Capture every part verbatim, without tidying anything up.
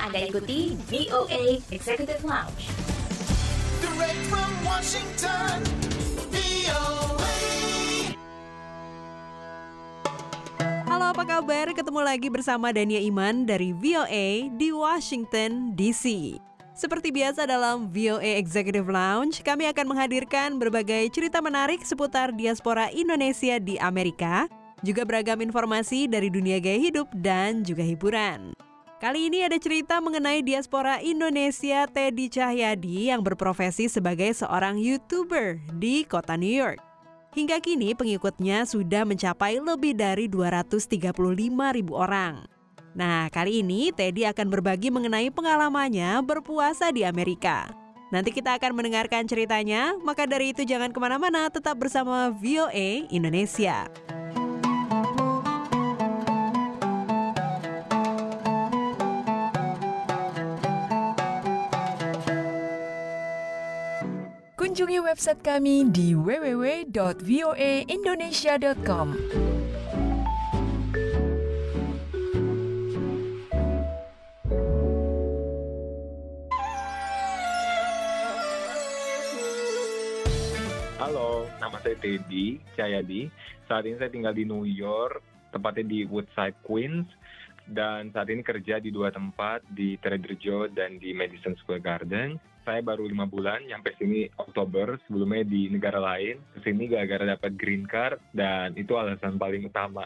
Anda ikuti V O A Executive Lounge. Direct from Washington, V O A. Halo, apa kabar? Ketemu lagi bersama Dania Iman dari V O A di Washington D C. Seperti biasa dalam V O A Executive Lounge, kami akan menghadirkan berbagai cerita menarik seputar diaspora Indonesia di Amerika, juga beragam informasi dari dunia gaya hidup dan juga hiburan. Kali ini ada cerita mengenai diaspora Indonesia Teddy Cahyadi yang berprofesi sebagai seorang YouTuber di kota New York. Hingga kini pengikutnya sudah mencapai lebih dari dua ratus tiga puluh lima ribu orang. Nah, kali ini Teddy akan berbagi mengenai pengalamannya berpuasa di Amerika. Nanti kita akan mendengarkan ceritanya, maka dari itu jangan kemana-mana, tetap bersama V O A Indonesia. Kunjungi website kami di w w w dot v o a indonesia dot com. Halo, nama saya Teddy Cahyadi. Saat ini saya tinggal di New York, tepatnya di Woodside, Queens. Dan saat ini kerja di dua tempat, di Trader Joe dan di Madison Square Garden. Saya baru lima bulan, nyampe sini Oktober, sebelumnya di negara lain. Kesini gara-gara dapat green card, dan itu alasan paling utama.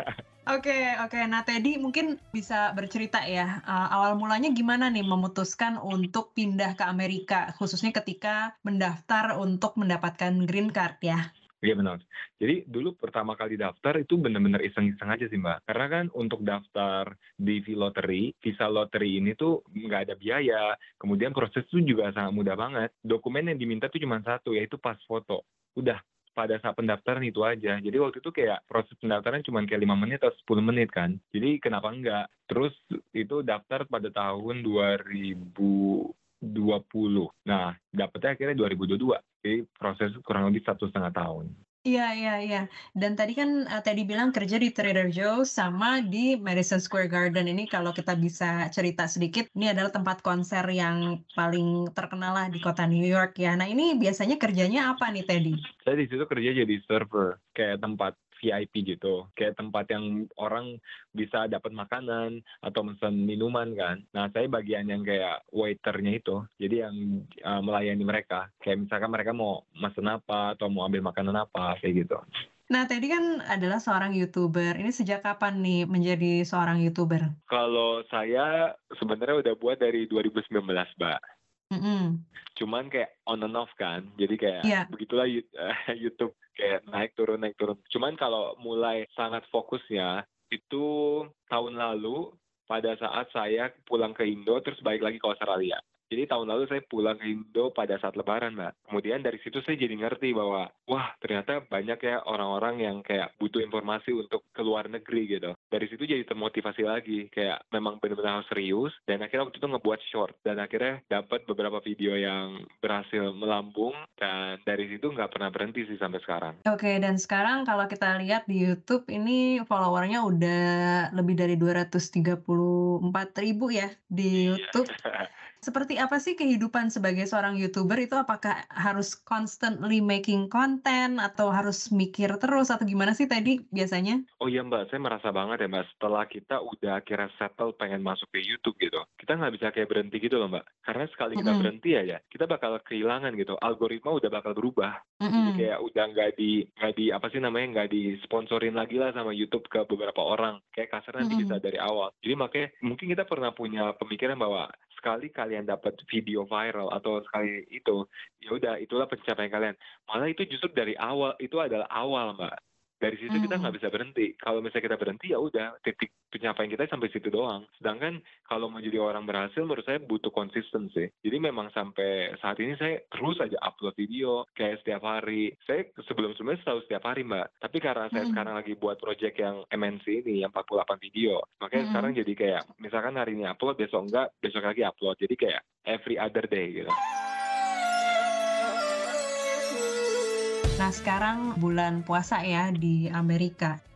Oke, oke. Nah, Teddy mungkin bisa bercerita ya, uh, awal mulanya gimana nih memutuskan untuk pindah ke Amerika, khususnya ketika mendaftar untuk mendapatkan green card ya? Iya benar. Jadi dulu pertama kali daftar itu benar-benar iseng-iseng aja sih Mbak. Karena kan untuk daftar di V-Lottery, visa lottery ini tuh nggak ada biaya. Kemudian proses itu juga sangat mudah banget. Dokumen yang diminta tuh cuma satu, yaitu pas foto. Udah, pada saat pendaftaran itu aja. Jadi waktu itu kayak proses pendaftaran cuma kayak lima menit atau sepuluh menit kan. Jadi kenapa enggak? Terus itu daftar pada tahun dua ribu dua puluh. Nah, dapetnya akhirnya dua ribu dua puluh dua. Jadi proses kurang lebih satu setengah tahun. Iya, iya, iya. Dan tadi kan uh, Teddy bilang kerja di Trader Joe sama di Madison Square Garden. Ini kalau kita bisa cerita sedikit, ini adalah tempat konser yang paling terkenal lah di kota New York ya. Nah, ini biasanya kerjanya apa nih Teddy? Saya di situ kerja jadi server, kayak tempat V I P gitu, kayak tempat yang orang bisa dapat makanan atau pesan minuman kan. Nah, saya bagian yang kayak waiternya itu, jadi yang uh, melayani mereka. Kayak misalkan mereka mau mesen apa atau mau ambil makanan apa, kayak gitu. Nah, Teddy kan adalah seorang YouTuber. Ini sejak kapan nih menjadi seorang YouTuber? Kalau saya sebenarnya udah buat dari dua ribu sembilan belas, Mbak. Mm-mm. Cuman kayak on and off kan, jadi kayak Iya. begitulah YouTube kayak naik turun naik turun. Cuman kalau mulai sangat fokusnya itu tahun lalu pada saat saya pulang ke Indo terus balik lagi ke Australia. Jadi tahun lalu saya pulang ke Indo pada saat Lebaran, Mbak. Kemudian dari situ saya jadi ngerti bahwa, wah ternyata banyak ya orang-orang yang kayak butuh informasi untuk ke luar negeri gitu. Dari situ jadi termotivasi lagi, kayak memang benar-benar harus serius. Dan akhirnya waktu itu ngebuat short. Dan akhirnya dapat beberapa video yang berhasil melambung. Dan dari situ nggak pernah berhenti sih sampai sekarang. Oke, dan sekarang kalau kita lihat di YouTube ini followernya udah lebih dari dua ratus tiga puluh empat ribu ya di YouTube. Seperti apa sih kehidupan sebagai seorang YouTuber itu? Apakah harus constantly making content atau harus mikir terus atau gimana sih tadi biasanya? Oh iya Mbak, saya merasa banget ya Mbak, setelah kita udah akhirnya settle pengen masuk ke YouTube gitu, kita nggak bisa kayak berhenti gitu loh Mbak. Karena sekali kita Mm-mm. berhenti aja, kita bakal kehilangan gitu, algoritma udah bakal berubah. Jadi Mm-mm. kayak udah nggak di, nggak di, apa sih namanya, nggak disponsorin lagi lah sama YouTube ke beberapa orang. Kayak kasar nanti Mm-mm. bisa dari awal. Jadi makanya mungkin kita pernah punya pemikiran bahwa sekali kalian dapat video viral atau sekali itu, ya udah itulah pencapaian kalian. Malah itu justru dari awal, itu adalah awal Mbak. Dari situ kita Mm. nggak bisa berhenti. Kalau misalnya kita berhenti ya udah titik pencapaian kita sampai situ doang. Sedangkan kalau mau jadi orang berhasil menurut saya butuh konsisten sih. Jadi memang sampai saat ini saya terus aja upload video kayak setiap hari. Saya sebelum-sebelumnya selalu setiap hari Mbak. Tapi karena saya Mm. sekarang lagi buat project yang M N C ini yang empat puluh delapan video. Makanya Mm. sekarang jadi kayak misalkan hari ini upload besok enggak, besok lagi upload. Jadi kayak every other day gitu. Nah, sekarang bulan puasa ya di Amerika.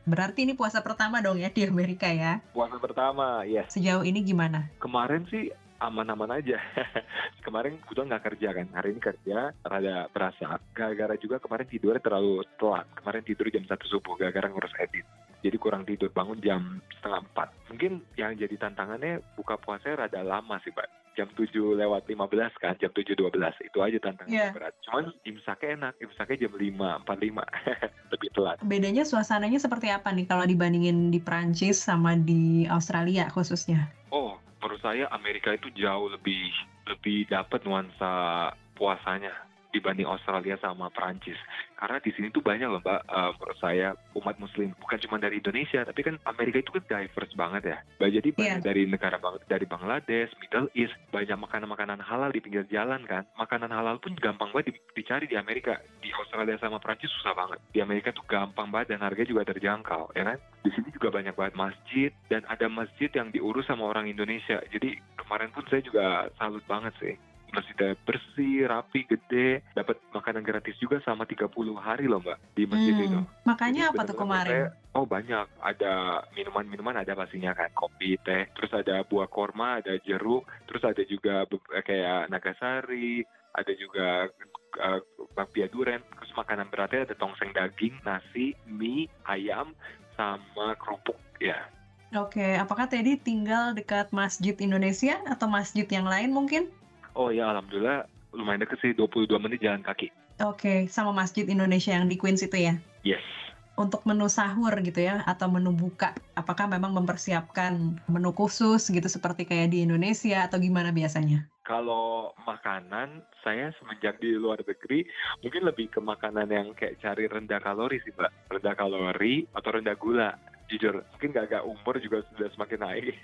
Berarti ini puasa pertama dong ya di Amerika ya? Puasa pertama, yes. Sejauh ini gimana? Kemarin sih aman-aman aja. Kemarin kebetulan nggak kerja kan. Hari ini kerja, rada berasa. Gara-gara juga kemarin tidurnya terlalu telat. Kemarin tidur jam satu subuh, gara-gara ngurus edit. Jadi kurang tidur, bangun jam setengah empat. Mungkin yang jadi tantangannya buka puasanya rada lama sih, Mbak. Jam tujuh lewat lima belas kan, jam tujuh dua belas. Itu aja tantangannya Yeah. berat. Cuman imsaknya enak, imsaknya jam lima empat puluh lima. Lebih telat. Bedanya suasananya seperti apa nih kalau dibandingin di Prancis sama di Australia khususnya? Oh, menurut saya Amerika itu jauh lebih lebih dapat nuansa puasanya dibanding Australia sama Perancis. Karena di sini tuh banyak loh Mbak, uh, menurut saya umat Muslim bukan cuma dari Indonesia, tapi kan Amerika itu kan diverse banget ya. Mbak, jadi banyak Iya. dari negara bang- dari Bangladesh, Middle East, banyak makanan-makanan halal di pinggir jalan kan. Makanan halal pun gampang banget di- dicari di Amerika. Di Australia sama Perancis susah banget. Di Amerika tuh gampang banget dan harganya juga terjangkau, ya kan? Di sini juga banyak banget masjid dan ada masjid yang diurus sama orang Indonesia. Jadi kemarin pun saya juga salut banget sih. Masjidnya bersih, rapi, gede, dapat makanan gratis juga selama tiga puluh hari loh Mbak di masjid Hmm, itu. Makanya Jadi apa tuh benar-benar kemarin? saya- oh banyak, ada minuman-minuman ada pastinya kan, kopi, teh, terus ada buah korma, ada jeruk, terus ada juga be- kayak nagasari, ada juga uh, bakpia duren, terus makanan beratnya ada tongseng daging, nasi, mie, ayam, sama kerupuk ya. Oke, apakah Teddy tinggal dekat Masjid Indonesia atau masjid yang lain mungkin? Oh ya, alhamdulillah lumayan deket sih, dua puluh dua menit jalan kaki. Oke, sama Masjid Indonesia yang di Queens itu ya? Yes. Untuk menu sahur gitu ya, atau menu buka, apakah memang mempersiapkan menu khusus gitu seperti kayak di Indonesia atau gimana biasanya? Kalau makanan, saya semenjak di luar negeri, mungkin lebih ke makanan yang kayak cari rendah kalori sih Mbak. Rendah kalori atau rendah gula. Jujur, mungkin gak agak umur juga sudah semakin naik.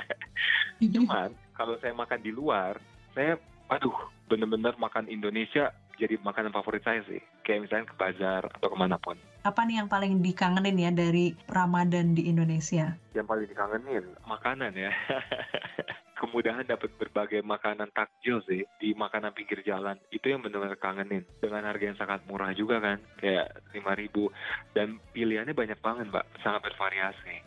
Cuman, kalau saya makan di luar, saya, aduh, bener-bener makan Indonesia jadi makanan favorit saya sih. Kayak misalnya ke bazar atau kemanapun. Apa nih yang paling dikangenin ya dari Ramadan di Indonesia? Yang paling dikangenin, makanan ya. Kemudahan dapat berbagai makanan takjil sih di makanan pinggir jalan. Itu yang benar-benar kangenin. Dengan harga yang sangat murah juga kan. Kayak lima ribu. Dan pilihannya banyak banget Mbak. Sangat bervariasi.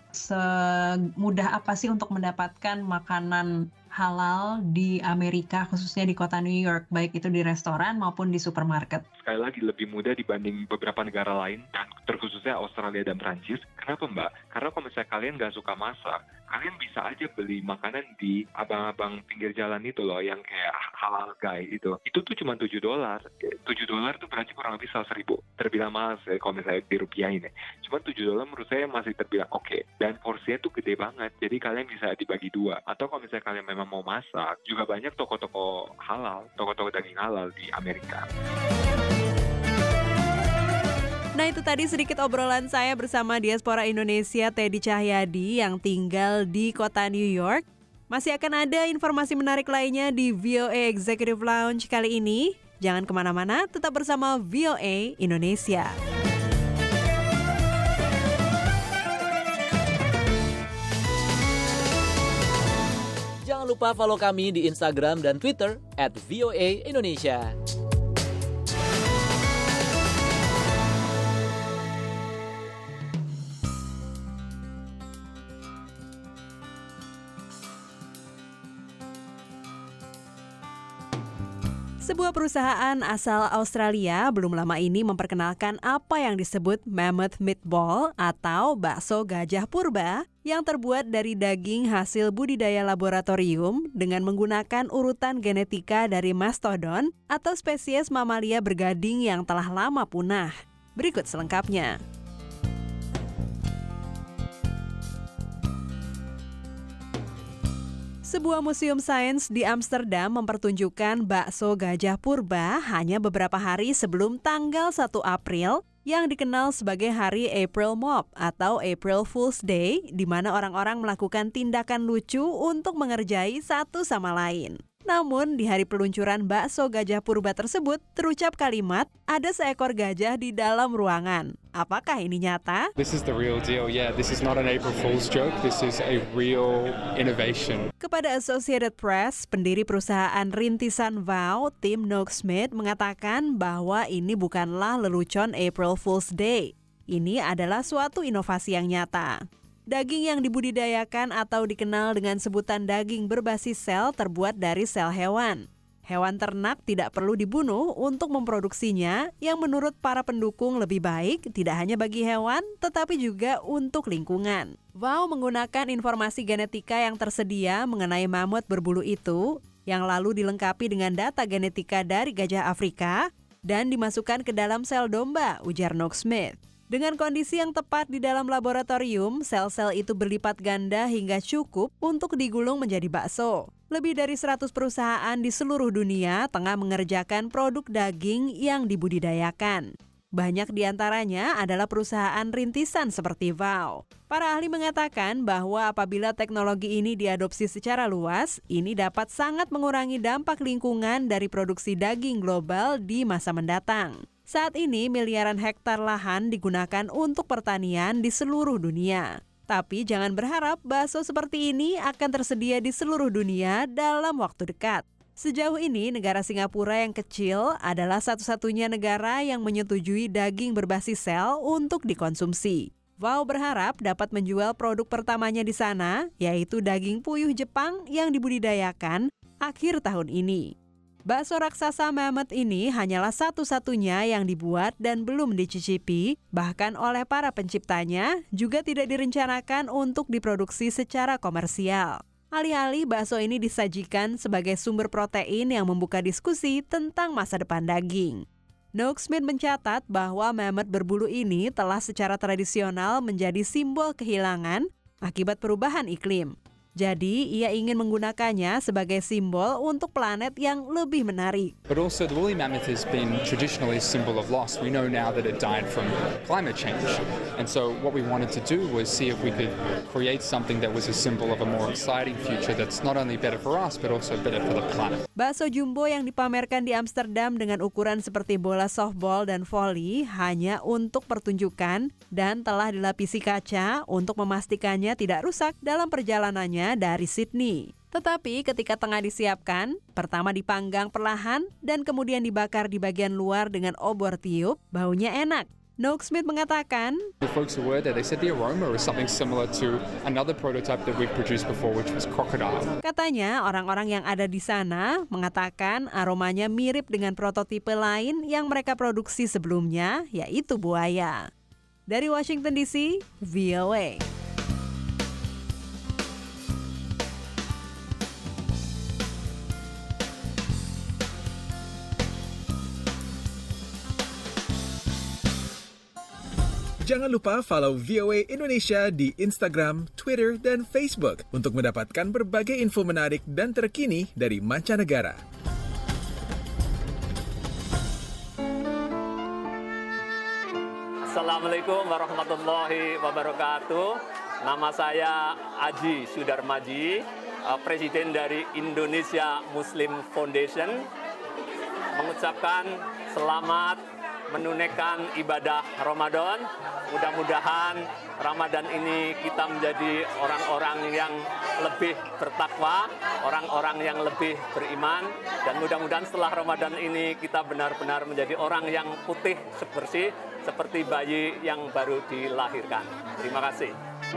Semudah apa sih untuk mendapatkan makanan halal di Amerika, khususnya di kota New York, baik itu di restoran maupun di supermarket? Sekali lagi lebih mudah dibanding beberapa negara lain, dan terkhususnya Australia dan Prancis. Kenapa Mbak? Karena kalau misalnya kalian nggak suka masak, kalian bisa aja beli makanan di abang-abang pinggir jalan itu loh, yang kayak halal guy itu. Itu tuh cuma tujuh dolar. tujuh dolar tuh berarti kurang lebih seratus ribu. Terbilang mahal sih kalau misalnya dirupiahin ya. Cuma tujuh dolar menurut saya masih terbilang oke. Dan porsinya tuh gede banget. Jadi kalian bisa dibagi dua. Atau kalau misalnya kalian memang mau masak, juga banyak toko-toko halal, toko-toko daging halal di Amerika. Nah, itu tadi sedikit obrolan saya bersama diaspora Indonesia Teddy Cahyadi yang tinggal di kota New York. Masih akan ada informasi menarik lainnya di V O A Executive Lounge kali ini. Jangan kemana-mana, tetap bersama V O A Indonesia. Jangan lupa follow kami di Instagram dan Twitter at V O A Indonesia. Sebuah perusahaan asal Australia belum lama ini memperkenalkan apa yang disebut mammoth meatball atau bakso gajah purba yang terbuat dari daging hasil budidaya laboratorium dengan menggunakan urutan genetika dari mastodon atau spesies mamalia bergading yang telah lama punah. Berikut selengkapnya. Sebuah museum sains di Amsterdam mempertunjukkan bakso gajah purba hanya beberapa hari sebelum tanggal satu April yang dikenal sebagai Hari April Mop atau April Fool's Day, di mana orang-orang melakukan tindakan lucu untuk mengerjai satu sama lain. Namun, di hari peluncuran bakso gajah purba tersebut, terucap kalimat, ada seekor gajah di dalam ruangan. Apakah ini nyata? This is the real deal. Yeah, this is not an April Fool's joke. This is a real innovation. Kepada Associated Press, pendiri perusahaan rintisan Vow, Tim Noakes-Smith, mengatakan bahwa ini bukanlah lelucon April Fool's Day. ini adalah suatu inovasi yang nyata. Daging yang dibudidayakan atau dikenal dengan sebutan daging berbasis sel terbuat dari sel hewan. Hewan ternak tidak perlu dibunuh untuk memproduksinya, yang menurut para pendukung lebih baik tidak hanya bagi hewan, tetapi juga untuk lingkungan. Vow menggunakan informasi genetika yang tersedia mengenai mamut berbulu itu, yang lalu dilengkapi dengan data genetika dari gajah Afrika, dan dimasukkan ke dalam sel domba, ujar Noak-Smith. Dengan kondisi yang tepat di dalam laboratorium, sel-sel itu berlipat ganda hingga cukup untuk digulung menjadi bakso. Lebih dari seratus perusahaan di seluruh dunia tengah mengerjakan produk daging yang dibudidayakan. Banyak di antaranya adalah perusahaan rintisan seperti Vow. Para ahli mengatakan bahwa apabila teknologi ini diadopsi secara luas, ini dapat sangat mengurangi dampak lingkungan dari produksi daging global di masa mendatang. Saat ini miliaran hektar lahan digunakan untuk pertanian di seluruh dunia. Tapi jangan berharap bakso seperti ini akan tersedia di seluruh dunia dalam waktu dekat. Sejauh ini, negara Singapura yang kecil adalah satu-satunya negara yang menyetujui daging berbasis sel untuk dikonsumsi. Vow berharap dapat menjual produk pertamanya di sana, yaitu daging puyuh Jepang yang dibudidayakan akhir tahun ini. Bakso raksasa mamut ini hanyalah satu-satunya yang dibuat dan belum dicicipi, bahkan oleh para penciptanya juga tidak direncanakan untuk diproduksi secara komersial. Alih-alih bakso ini disajikan sebagai sumber protein yang membuka diskusi tentang masa depan daging. Noak-Smith mencatat bahwa mamut berbulu ini telah secara tradisional menjadi simbol kehilangan akibat perubahan iklim. Jadi, ia ingin menggunakannya sebagai simbol untuk planet yang lebih menarik. But also the woolly mammoth has been traditionally a symbol of loss. We know now that it died from climate change. And so what we wanted to do was see if we could create something that was a symbol of a more exciting future that's not only better for us but also better for the planet. Bakso jumbo yang dipamerkan di Amsterdam dengan ukuran seperti bola softball dan voli hanya untuk pertunjukan dan telah dilapisi kaca untuk memastikannya tidak rusak dalam perjalanannya dari Sydney. Tetapi ketika tengah disiapkan, pertama dipanggang perlahan dan kemudian dibakar di bagian luar dengan obor tiup, baunya enak. Noak-Smith mengatakan, The folks who were there, they said the aroma is something similar to another prototype that we've produced before, which was crocodile. Katanya orang-orang yang ada di sana mengatakan aromanya mirip dengan prototipe lain yang mereka produksi sebelumnya, yaitu buaya. Dari Washington D C, V O A. Jangan lupa follow V O A Indonesia di Instagram, Twitter, dan Facebook untuk mendapatkan berbagai info menarik dan terkini dari mancanegara. Assalamualaikum warahmatullahi wabarakatuh. Nama saya Aji Sudarmaji, Presiden dari Indonesia Muslim Foundation. Mengucapkan selamat menunaikan ibadah Ramadan. Mudah-mudahan Ramadan ini kita menjadi orang-orang yang lebih bertakwa, orang-orang yang lebih beriman, dan mudah-mudahan setelah Ramadan ini kita benar-benar menjadi orang yang putih bersih seperti bayi yang baru dilahirkan. Terima kasih.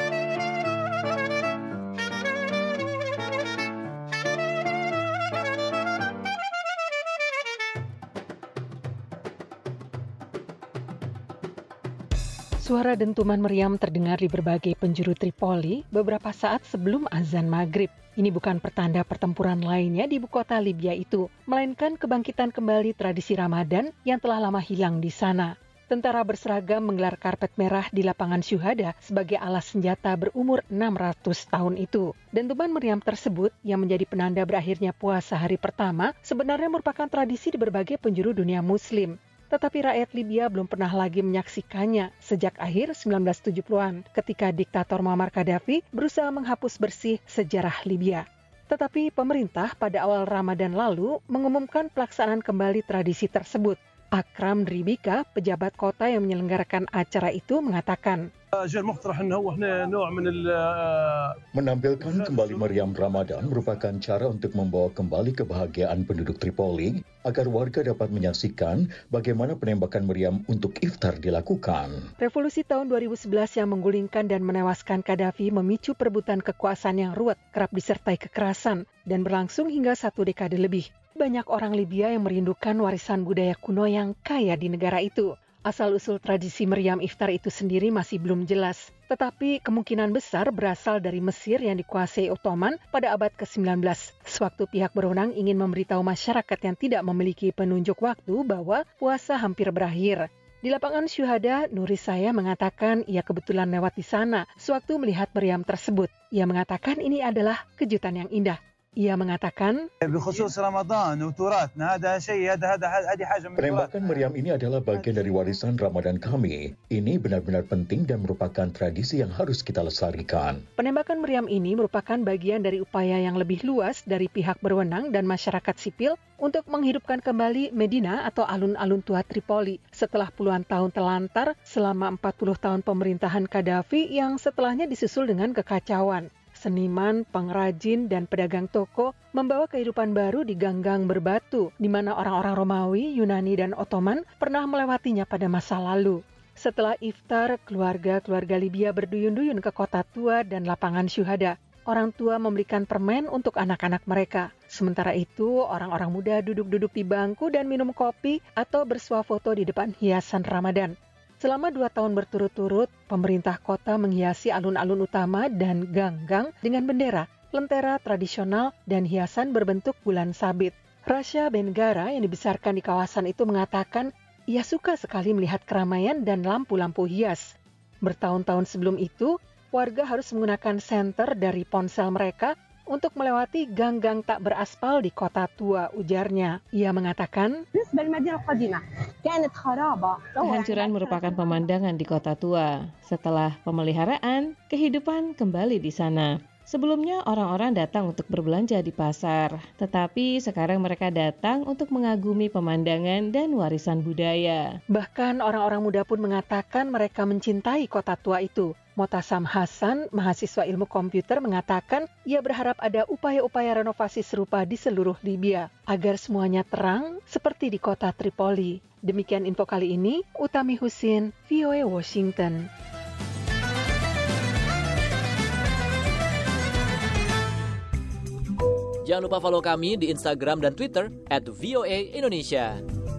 Suara dentuman meriam terdengar di berbagai penjuru Tripoli beberapa saat sebelum azan maghrib. Ini bukan pertanda pertempuran lainnya di ibu kota Libya itu, melainkan kebangkitan kembali tradisi Ramadan yang telah lama hilang di sana. Tentara berseragam menggelar karpet merah di lapangan Syuhada sebagai alas senjata berumur enam ratus tahun itu. Dentuman meriam tersebut yang menjadi penanda berakhirnya puasa hari pertama sebenarnya merupakan tradisi di berbagai penjuru dunia Muslim. Tetapi rakyat Libya belum pernah lagi menyaksikannya sejak akhir sembilan belas tujuh puluhan ketika diktator Muammar Gaddafi berusaha menghapus bersih sejarah Libya. Tetapi pemerintah pada awal Ramadan lalu mengumumkan pelaksanaan kembali tradisi tersebut. Akram Dribika, pejabat kota yang menyelenggarakan acara itu, mengatakan, Menampilkan kembali meriam Ramadan merupakan cara untuk membawa kembali kebahagiaan penduduk Tripoli agar warga dapat menyaksikan bagaimana penembakan meriam untuk iftar dilakukan. Revolusi tahun dua ribu sebelas yang menggulingkan dan menewaskan Gaddafi memicu perebutan kekuasaan yang ruwet, kerap disertai kekerasan, dan berlangsung hingga satu dekade lebih. Banyak orang Libya yang merindukan warisan budaya kuno yang kaya di negara itu. Asal-usul tradisi meriam iftar itu sendiri masih belum jelas. Tetapi kemungkinan besar berasal dari Mesir yang dikuasai Ottoman pada abad ke sembilan belas. Sewaktu pihak berwenang ingin memberitahu masyarakat yang tidak memiliki penunjuk waktu bahwa puasa hampir berakhir. Di lapangan Syuhada, Nuri Saya mengatakan ia kebetulan lewat di sana sewaktu melihat meriam tersebut. Ia mengatakan ini adalah kejutan yang indah. Ia mengatakan, penembakan meriam ini adalah bagian dari warisan Ramadan kami. Ini benar-benar penting dan merupakan tradisi yang harus kita lestarikan. Penembakan meriam ini merupakan bagian dari upaya yang lebih luas dari pihak berwenang dan masyarakat sipil untuk menghidupkan kembali Medina atau alun-alun tua Tripoli setelah puluhan tahun telantar selama empat puluh tahun pemerintahan Gaddafi yang setelahnya disusul dengan kekacauan. Seniman, pengrajin, dan pedagang toko membawa kehidupan baru di gang-gang berbatu, di mana orang-orang Romawi, Yunani, dan Ottoman pernah melewatinya pada masa lalu. Setelah iftar, keluarga-keluarga Libya berduyun-duyun ke kota tua dan lapangan Syuhada. Orang tua membelikan permen untuk anak-anak mereka. Sementara itu, orang-orang muda duduk-duduk di bangku dan minum kopi atau bersuah foto di depan hiasan Ramadan. Selama dua tahun berturut-turut, pemerintah kota menghiasi alun-alun utama dan gang-gang dengan bendera, lentera tradisional, dan hiasan berbentuk bulan sabit. Rasha Bengara yang dibesarkan di kawasan itu mengatakan ia suka sekali melihat keramaian dan lampu-lampu hias. Bertahun-tahun sebelum itu, warga harus menggunakan senter dari ponsel mereka untuk melewati gang-gang tak beraspal di kota tua, ujarnya. Ia mengatakan, kehancuran merupakan pemandangan di kota tua. Setelah pemeliharaan, kehidupan kembali di sana. Sebelumnya orang-orang datang untuk berbelanja di pasar, tetapi sekarang mereka datang untuk mengagumi pemandangan dan warisan budaya. Bahkan orang-orang muda pun mengatakan mereka mencintai kota tua itu. Motasam Hasan, mahasiswa ilmu komputer, mengatakan ia berharap ada upaya-upaya renovasi serupa di seluruh Libya agar semuanya terang seperti di kota Tripoli. Demikian info kali ini, Utami Husin, V O A Washington. Jangan lupa follow kami di Instagram dan Twitter at V O A Indonesia.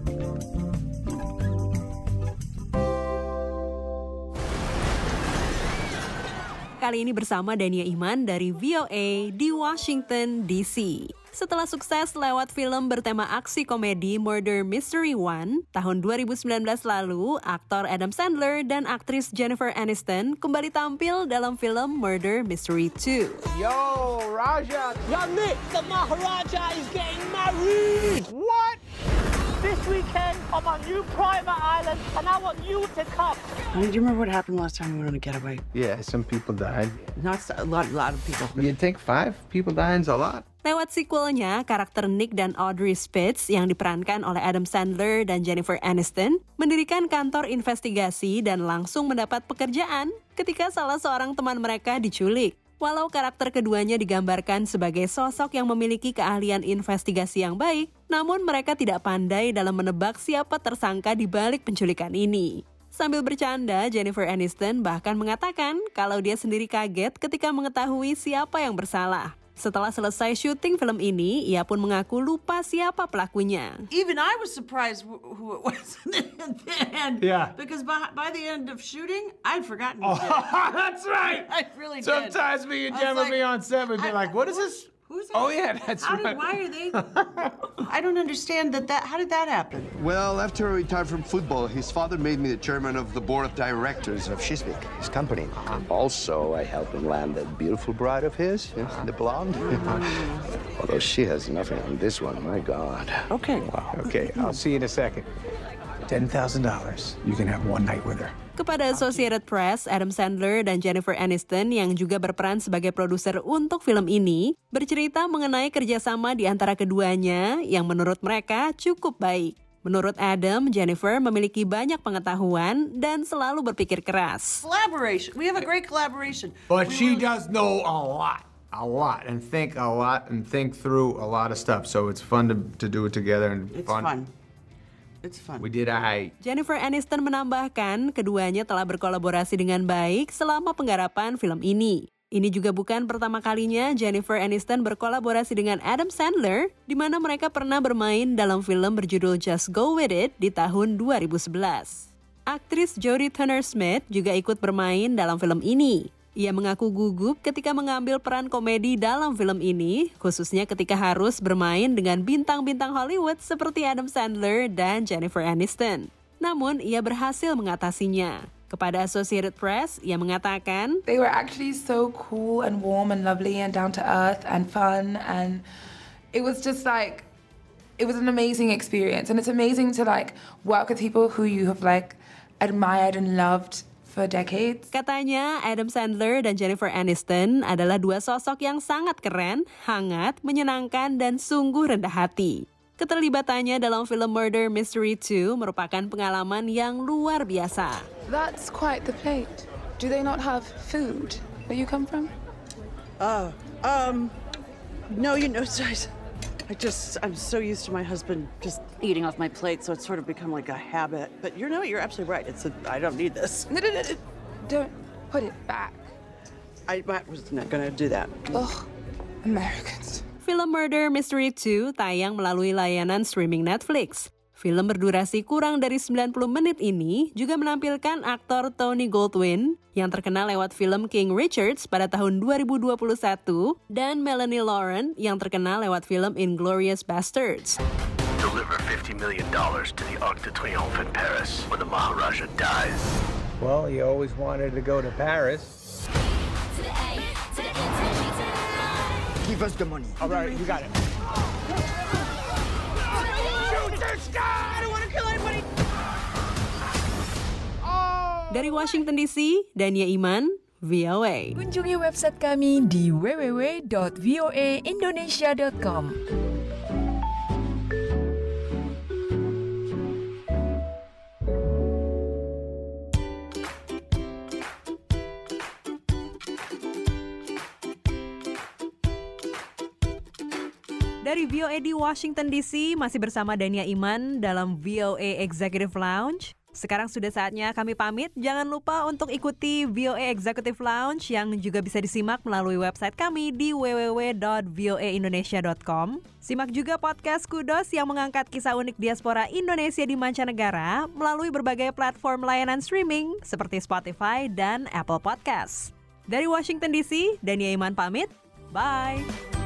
Kali ini bersama Dania Iman dari V O A di Washington D C. Setelah sukses lewat film bertema aksi komedi Murder Mystery one tahun dua ribu sembilan belas lalu, aktor Adam Sandler dan aktris Jennifer Aniston kembali tampil dalam film Murder Mystery two. Yo, Raja! Yo, Nick, the Maharaja is getting married! What? This weekend, I'm on New Private Island, and I want you to come. Do you remember what happened last time we went on a getaway? Yeah, some people died. Not a lot, a lot of people. You'd think five people dying's a lot. Lewat sequelnya, karakter Nick dan Audrey Spitz yang diperankan oleh Adam Sandler dan Jennifer Aniston mendirikan kantor investigasi dan langsung mendapat pekerjaan ketika salah seorang teman mereka diculik. Walau karakter keduanya digambarkan sebagai sosok yang memiliki keahlian investigasi yang baik, namun mereka tidak pandai dalam menebak siapa tersangka di balik penculikan ini. Sambil bercanda, Jennifer Aniston bahkan mengatakan kalau dia sendiri kaget ketika mengetahui siapa yang bersalah. Setelah selesai syuting film ini, ia pun mengaku lupa siapa pelakunya. Even I was surprised wh- who it was at the end. Yeah. Because by, by the end of shooting, I'd forgotten Oh, who did it. that's right. I really did. Sometimes me and I was Jen would like, be on set and be I- like, what is this? Who's that? Oh, yeah, that's how right. Did, why are they? I don't understand that. That how did that happen? Well, after I retired from football, his father made me the chairman of the board of directors of Shishnik, his company. Also, I helped him land that beautiful bride of his, yes, the blonde. Although she has nothing on this one, my God. Okay. Wow. Okay, I'll see you in a second. ten thousand dollars. You can have one night with her. Kepada Associated Press, Adam Sandler dan Jennifer Aniston yang juga berperan sebagai produser untuk film ini bercerita mengenai kerjasama di antara keduanya yang menurut mereka cukup baik. Menurut Adam, Jennifer memiliki banyak pengetahuan dan selalu berpikir keras. Collaboration. We have a great collaboration. But We she really- does know a lot, a lot, and think a lot, and think through a lot of stuff. So it's fun to, to do it together and It's fun. fun. It's fun. We did alright. Jennifer Aniston menambahkan keduanya telah berkolaborasi dengan baik selama penggarapan film ini. Ini juga bukan pertama kalinya Jennifer Aniston berkolaborasi dengan Adam Sandler, di mana mereka pernah bermain dalam film berjudul Just Go With It di tahun dua ribu sebelas. Aktris Jodie Turner-Smith juga ikut bermain dalam film ini. Ia mengaku gugup ketika mengambil peran komedi dalam film ini, khususnya ketika harus bermain dengan bintang-bintang Hollywood seperti Adam Sandler dan Jennifer Aniston. Namun, ia berhasil mengatasinya. Kepada Associated Press, ia mengatakan, They were actually so cool and warm and lovely and down to earth and fun, and it was just like, it was an amazing experience, and it's amazing to like work with people who you have like admired and loved for decades. Katanya, Adam Sandler dan Jennifer Aniston adalah dua sosok yang sangat keren, hangat, menyenangkan, dan sungguh rendah hati. Keterlibatannya dalam film Murder Mystery two merupakan pengalaman yang luar biasa. That's quite the plate. Do they not have food where you come from? Uh, um, no, you know, I just, I'm so used to my husband just eating off my plate, so it's sort of become like a habit. But you know, you're absolutely right. It's a, I don't need this. No, no, no, no. Don't put it back. I, I was not going to do that. Ugh, Americans. Film Murder Mystery two tayang melalui layanan streaming Netflix. Film berdurasi kurang dari sembilan puluh menit ini juga menampilkan aktor Tony Goldwyn yang terkenal lewat film King Richards pada tahun dua ribu dua puluh satu dan Melanie Laurent yang terkenal lewat film Inglourious Basterds. Deliver fifty million dollars to the Arc de Triomphe in Paris when the Maharaja dies. Well, you always wanted to go to Paris. Give us the money. All right, you got it. Shoot this guy! I don't want to kill anybody! Dari Washington D C, Dania Iman, V O A. Kunjungi website kami di w w w dot v o a indonesia dot com. Dari V O A di Washington D C, masih bersama Dania Iman dalam V O A Executive Lounge. Sekarang sudah saatnya kami pamit. Jangan lupa untuk ikuti V O A Executive Lounge yang juga bisa disimak melalui website kami di w w w dot v o a indonesia dot com. Simak juga podcast Kudos yang mengangkat kisah unik diaspora Indonesia di mancanegara melalui berbagai platform layanan streaming seperti Spotify dan Apple Podcasts. Dari Washington D C, Dania Iman pamit. Bye!